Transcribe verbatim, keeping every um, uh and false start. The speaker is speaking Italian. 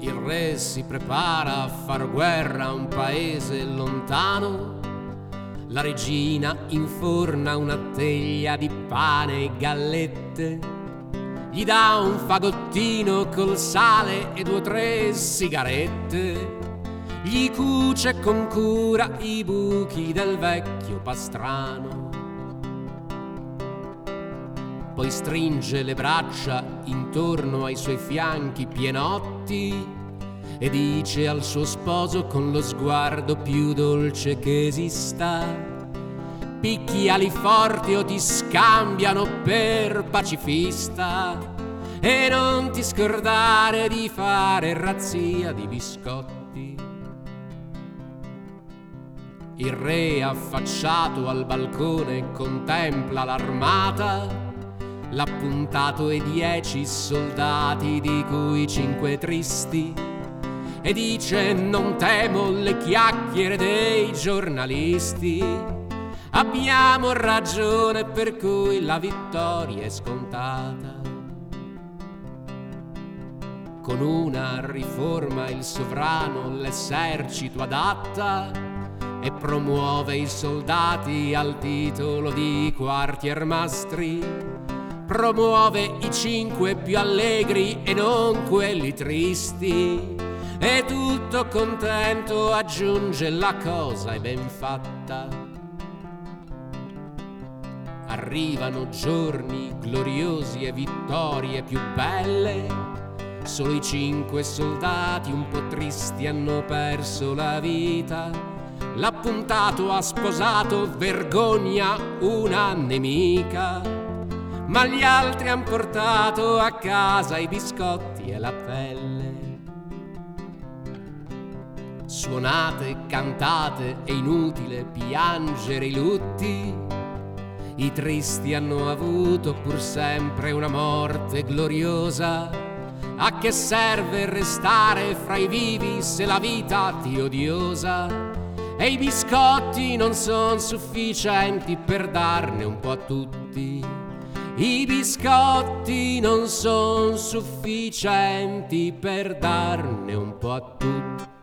Il re si prepara a far guerra a un paese lontano. La regina inforna una teglia di pane e gallette. Gli dà un fagottino col sale e due o tre sigarette. Gli cuce con cura i buchi del vecchio pastrano. Poi stringe le braccia intorno ai suoi fianchi pienotti e dice al suo sposo con lo sguardo più dolce che esista: picchiali forti o ti scambiano per pacifista, e non ti scordare di fare razzia di biscotti. Il re, affacciato al balcone, contempla l'armata. L'appuntato e dieci soldati, di cui cinque tristi, e dice: non temo le chiacchiere dei giornalisti. Abbiamo ragione per cui la vittoria è scontata. Con una riforma il sovrano l'esercito adatta e promuove i soldati al titolo di quartiermastri. Promuove i cinque più allegri e non quelli tristi. E tutto contento aggiunge: la cosa è ben fatta. Arrivano giorni gloriosi e vittorie più belle. Solo i cinque soldati un po' tristi hanno perso la vita. L'appuntato ha sposato, vergogna, una nemica. Ma gli altri han portato a casa i biscotti e la pelle. Suonate, cantate, è inutile piangere i lutti. I tristi hanno avuto pur sempre una morte gloriosa. A che serve restare fra i vivi se la vita ti odiosa? E i biscotti non son sufficienti per darne un po' a tutti. I biscotti non son sufficienti per darne un po' a tutti.